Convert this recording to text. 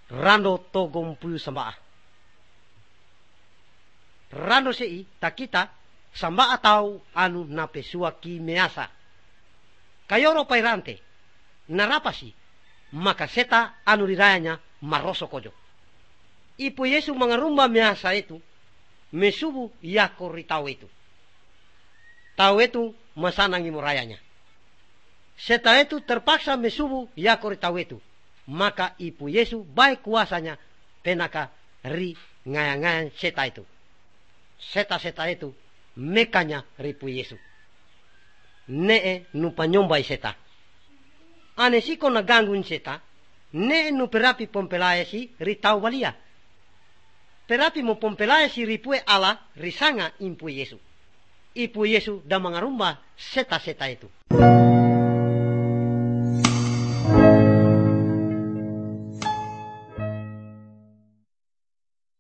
rando togompuyu sambaa. Rando sei takita sambaa tau anu napesua ki measa. Kayoro pairante narapasi maka seta anu rirayanya maroso kojo. Ipu Yesu mengerumba measa itu mesubu yakori tau itu. Tau itu masanangi morayanya. Seta itu terpaksa mesubu yakori tau itu. Maka ipu Yesu baik kuasanya penaka ri ngaya-ngaya seta itu. Seta-seta itu mekanya ripu Yesu. Nee nu panyombai seta. Ane siko na ganggun seta. Nee nu perapi pompelaya si ri tau balia. Perapi mo pompelaya si ripue ala risanga impu Yesu. Ipu Yesu da mangarumba seta-seta itu.